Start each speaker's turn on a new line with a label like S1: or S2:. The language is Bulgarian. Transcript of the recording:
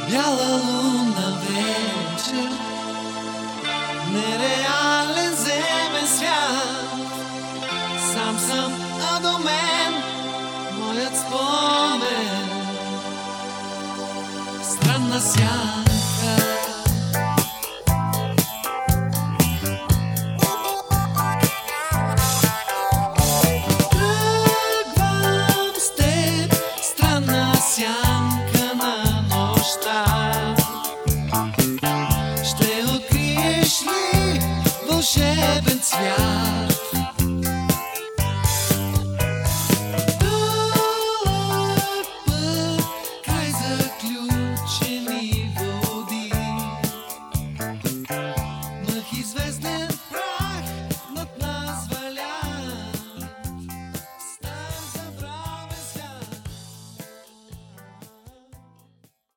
S1: Бяла лунна вечер, нереален земен свят. Сам съм, а до мен моят спомен. Странна сянка.